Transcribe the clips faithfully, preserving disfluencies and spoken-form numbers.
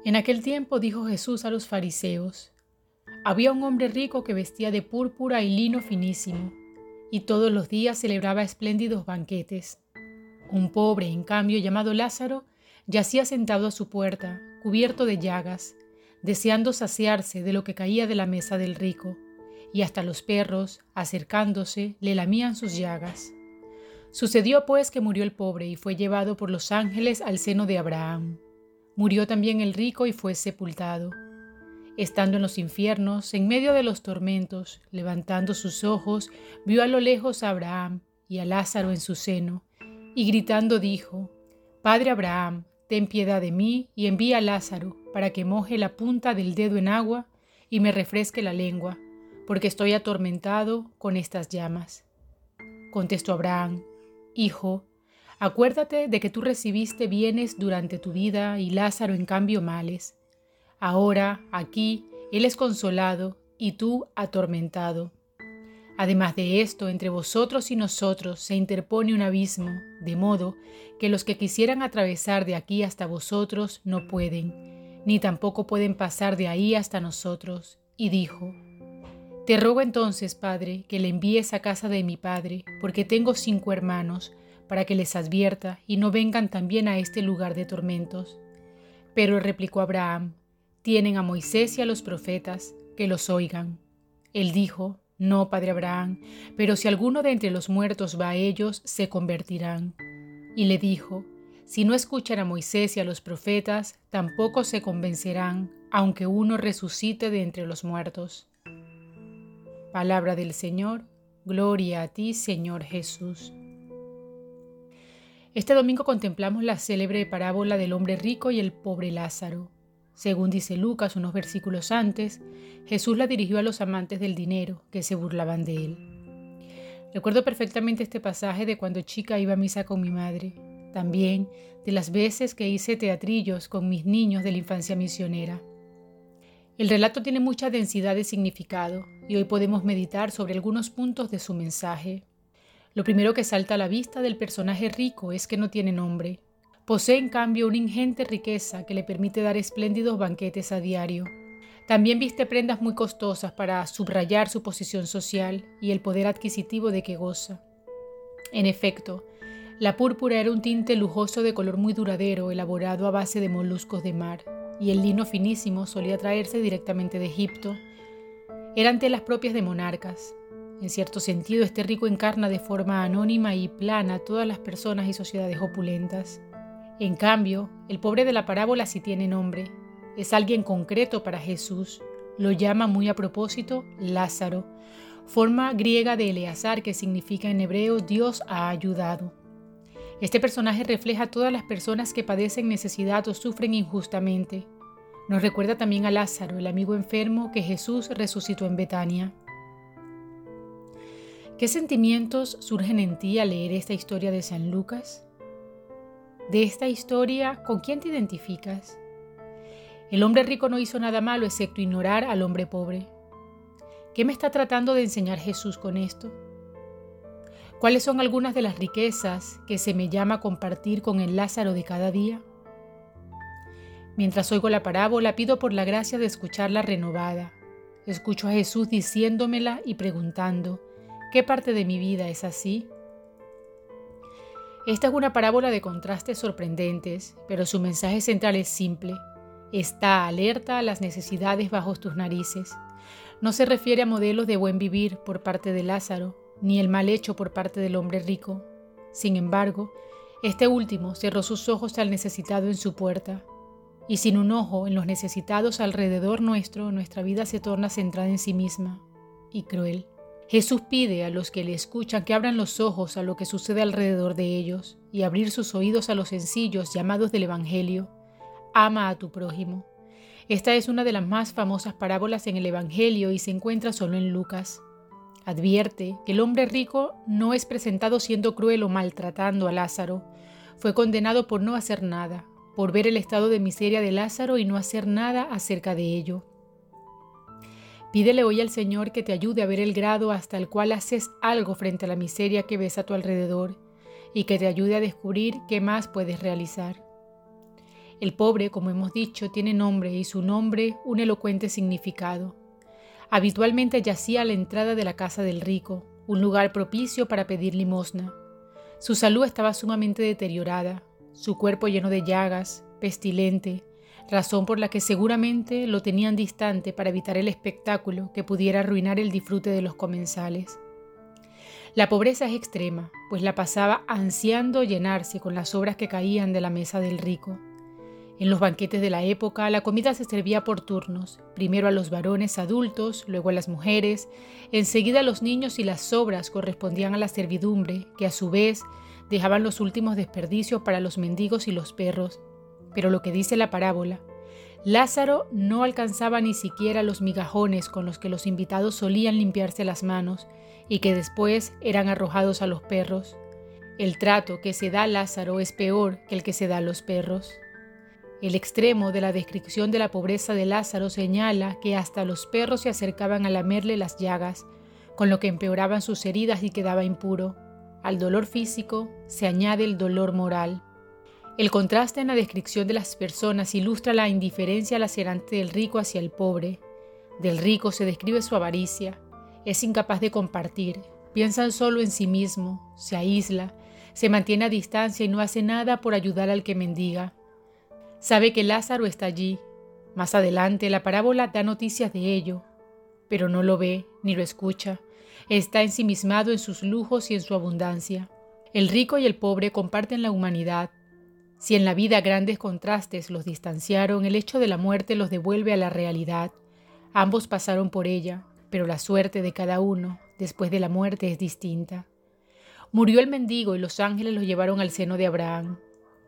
En aquel tiempo dijo Jesús a los fariseos: había un hombre rico que vestía de púrpura y lino finísimo, y todos los días celebraba espléndidos banquetes. Un pobre, en cambio, llamado Lázaro, yacía sentado a su puerta, cubierto de llagas, deseando saciarse de lo que caía de la mesa del rico, y hasta los perros, acercándose, le lamían sus llagas. Sucedió pues que murió el pobre y fue llevado por los ángeles al seno de Abraham. Murió también el rico y fue sepultado. Estando en los infiernos, en medio de los tormentos, levantando sus ojos, vio a lo lejos a Abraham y a Lázaro en su seno, y gritando dijo: Padre Abraham, ten piedad de mí y envía a Lázaro para que moje la punta del dedo en agua y me refresque la lengua, porque estoy atormentado con estas llamas. Contestó Abraham: Hijo, acuérdate de que tú recibiste bienes durante tu vida y Lázaro en cambio males. Ahora, aquí, él es consolado y tú atormentado. Además de esto, entre vosotros y nosotros se interpone un abismo, de modo que los que quisieran atravesar de aquí hasta vosotros no pueden, ni tampoco pueden pasar de ahí hasta nosotros. Y dijo: Te ruego entonces, Padre, que le envíes a casa de mi padre, porque tengo cinco hermanos, para que les advierta y no vengan también a este lugar de tormentos. Pero replicó Abraham: Tienen a Moisés y a los profetas, que los oigan. Él dijo: No, padre Abraham, pero si alguno de entre los muertos va a ellos, se convertirán. Y le dijo: Si no escuchan a Moisés y a los profetas, tampoco se convencerán, aunque uno resucite de entre los muertos. Palabra del Señor. Gloria a ti, Señor Jesús. Este domingo contemplamos la célebre parábola del hombre rico y el pobre Lázaro. Según dice Lucas unos versículos antes, Jesús la dirigió a los amantes del dinero, que se burlaban de él. Recuerdo perfectamente este pasaje de cuando chica iba a misa con mi madre, también de las veces que hice teatrillos con mis niños de la infancia misionera. El relato tiene mucha densidad de significado y hoy podemos meditar sobre algunos puntos de su mensaje. Lo primero que salta a la vista del personaje rico es que no tiene nombre. Posee en cambio una ingente riqueza que le permite dar espléndidos banquetes a diario. También viste prendas muy costosas para subrayar su posición social y el poder adquisitivo de que goza. En efecto, la púrpura era un tinte lujoso de color muy duradero elaborado a base de moluscos de mar, y el lino finísimo solía traerse directamente de Egipto. Eran telas propias de monarcas. En cierto sentido, este rico encarna de forma anónima y plana todas las personas y sociedades opulentas. En cambio, el pobre de la parábola sí tiene nombre. Es alguien concreto para Jesús. Lo llama muy a propósito Lázaro, forma griega de Eleazar que significa en hebreo Dios ha ayudado. Este personaje refleja a todas las personas que padecen necesidad o sufren injustamente. Nos recuerda también a Lázaro, el amigo enfermo que Jesús resucitó en Betania. ¿Qué sentimientos surgen en ti al leer esta historia de San Lucas? De esta historia, ¿con quién te identificas? El hombre rico no hizo nada malo excepto ignorar al hombre pobre. ¿Qué me está tratando de enseñar Jesús con esto? ¿Cuáles son algunas de las riquezas que se me llama a compartir con el Lázaro de cada día? Mientras oigo la parábola, pido por la gracia de escucharla renovada. Escucho a Jesús diciéndomela y preguntando: ¿qué parte de mi vida es así? Esta es una parábola de contrastes sorprendentes, pero su mensaje central es simple. Está alerta a las necesidades bajo tus narices. No se refiere a modelos de buen vivir por parte de Lázaro, ni el mal hecho por parte del hombre rico. Sin embargo, este último cerró sus ojos al necesitado en su puerta. Y sin un ojo en los necesitados alrededor nuestro, nuestra vida se torna centrada en sí misma y cruel. Jesús pide a los que le escuchan que abran los ojos a lo que sucede alrededor de ellos y abrir sus oídos a los sencillos llamados del Evangelio. Ama a tu prójimo. Esta es una de las más famosas parábolas en el Evangelio y se encuentra solo en Lucas. Advierte que el hombre rico no es presentado siendo cruel o maltratando a Lázaro. Fue condenado por no hacer nada, por ver el estado de miseria de Lázaro y no hacer nada acerca de ello. Pídele hoy al Señor que te ayude a ver el grado hasta el cual haces algo frente a la miseria que ves a tu alrededor y que te ayude a descubrir qué más puedes realizar. El pobre, como hemos dicho, tiene nombre y su nombre un elocuente significado. Habitualmente yacía a la entrada de la casa del rico, un lugar propicio para pedir limosna. Su salud estaba sumamente deteriorada, su cuerpo lleno de llagas, pestilente, razón por la que seguramente lo tenían distante para evitar el espectáculo que pudiera arruinar el disfrute de los comensales. La pobreza es extrema, pues la pasaba ansiando llenarse con las sobras que caían de la mesa del rico. En los banquetes de la época, la comida se servía por turnos, primero a los varones adultos, luego a las mujeres, enseguida a los niños y las sobras correspondían a la servidumbre, que a su vez dejaban los últimos desperdicios para los mendigos y los perros. Pero lo que dice la parábola, Lázaro no alcanzaba ni siquiera los migajones con los que los invitados solían limpiarse las manos y que después eran arrojados a los perros. El trato que se da a Lázaro es peor que el que se da a los perros. El extremo de la descripción de la pobreza de Lázaro señala que hasta los perros se acercaban a lamerle las llagas, con lo que empeoraban sus heridas y quedaba impuro. Al dolor físico se añade el dolor moral. El contraste en la descripción de las personas ilustra la indiferencia lacerante del rico hacia el pobre. Del rico se describe su avaricia. Es incapaz de compartir, piensa solo en sí mismo, se aísla, se mantiene a distancia y no hace nada por ayudar al que mendiga. Sabe que Lázaro está allí. Más adelante la parábola da noticias de ello, pero no lo ve ni lo escucha. Está ensimismado en sus lujos y en su abundancia. El rico y el pobre comparten la humanidad. Si en la vida grandes contrastes los distanciaron, el hecho de la muerte los devuelve a la realidad. Ambos pasaron por ella, pero la suerte de cada uno después de la muerte es distinta. Murió el mendigo y los ángeles lo llevaron al seno de Abraham.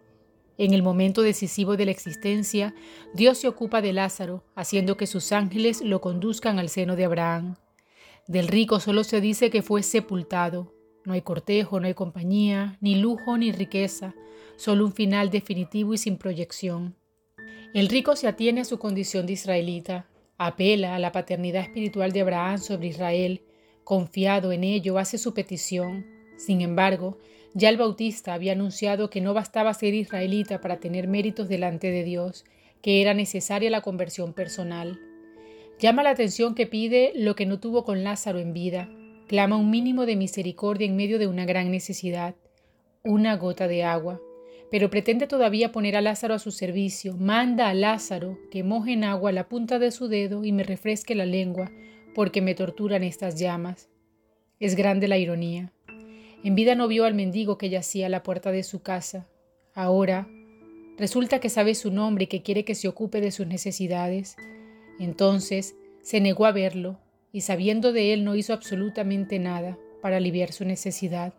En el momento decisivo de la existencia, Dios se ocupa de Lázaro, haciendo que sus ángeles lo conduzcan al seno de Abraham. Del rico solo se dice que fue sepultado. No hay cortejo, no hay compañía, ni lujo ni riqueza, solo un final definitivo y sin proyección. El rico se atiene a su condición de israelita, apela a la paternidad espiritual de Abraham sobre Israel, confiado en ello hace su petición. Sin embargo, ya el Bautista había anunciado que no bastaba ser israelita para tener méritos delante de Dios, que era necesaria la conversión personal. Llama la atención que pide lo que no tuvo con Lázaro en vida. Clama un mínimo de misericordia en medio de una gran necesidad, una gota de agua. Pero pretende todavía poner a Lázaro a su servicio. Manda a Lázaro que moje en agua la punta de su dedo y me refresque la lengua, porque me torturan estas llamas. Es grande la ironía. En vida no vio al mendigo que yacía a la puerta de su casa. Ahora resulta que sabe su nombre y que quiere que se ocupe de sus necesidades. Entonces se negó a verlo y sabiendo de él no hizo absolutamente nada para aliviar su necesidad.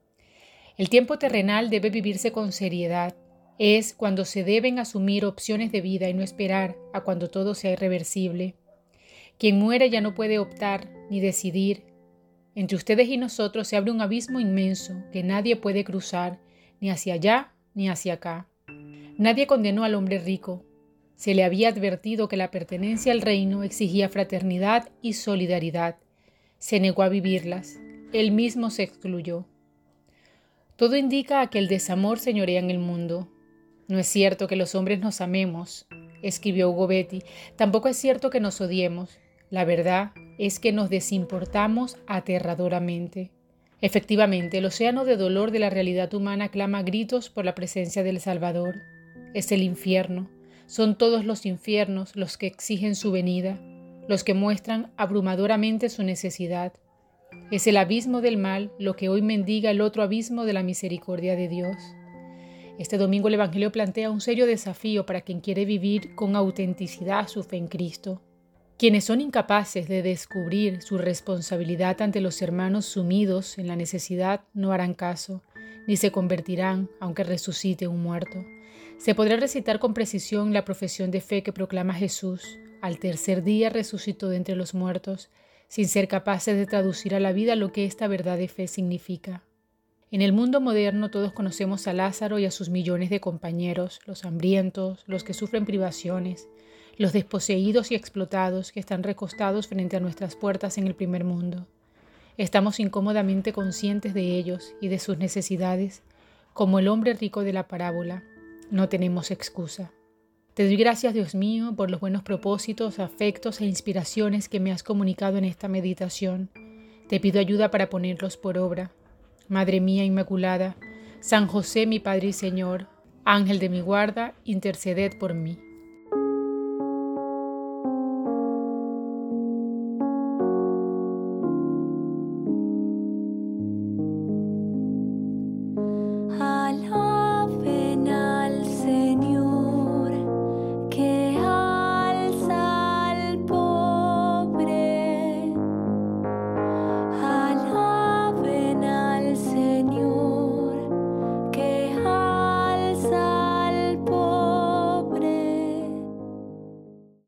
El tiempo terrenal debe vivirse con seriedad. Es cuando se deben asumir opciones de vida y no esperar a cuando todo sea irreversible. Quien muere ya no puede optar ni decidir. Entre ustedes y nosotros se abre un abismo inmenso que nadie puede cruzar, ni hacia allá ni hacia acá. Nadie condenó al hombre rico. Se le había advertido que la pertenencia al reino exigía fraternidad y solidaridad. Se negó a vivirlas. Él mismo se excluyó. Todo indica que el desamor señorea en el mundo. No es cierto que los hombres nos amemos, escribió Hugo Betti. Tampoco es cierto que nos odiemos. La verdad es que nos desimportamos aterradoramente. Efectivamente, el océano de dolor de la realidad humana clama a gritos por la presencia del Salvador. Es el infierno. Son todos los infiernos los que exigen su venida, los que muestran abrumadoramente su necesidad. Es el abismo del mal lo que hoy mendiga el otro abismo de la misericordia de Dios. Este domingo el Evangelio plantea un serio desafío para quien quiere vivir con autenticidad su fe en Cristo. Quienes son incapaces de descubrir su responsabilidad ante los hermanos sumidos en la necesidad no harán caso, ni se convertirán aunque resucite un muerto. Se podrá recitar con precisión la profesión de fe que proclama Jesús. Al tercer día resucitó de entre los muertos, sin ser capaces de traducir a la vida lo que esta verdad de fe significa. En el mundo moderno todos conocemos a Lázaro y a sus millones de compañeros, los hambrientos, los que sufren privaciones, los desposeídos y explotados que están recostados frente a nuestras puertas en el primer mundo. Estamos incómodamente conscientes de ellos y de sus necesidades, como el hombre rico de la parábola. No tenemos excusa. Te doy gracias, Dios mío, por los buenos propósitos, afectos e inspiraciones que me has comunicado en esta meditación. Te pido ayuda para ponerlos por obra. Madre mía Inmaculada, San José, mi Padre y Señor, Ángel de mi guarda, interceded por mí.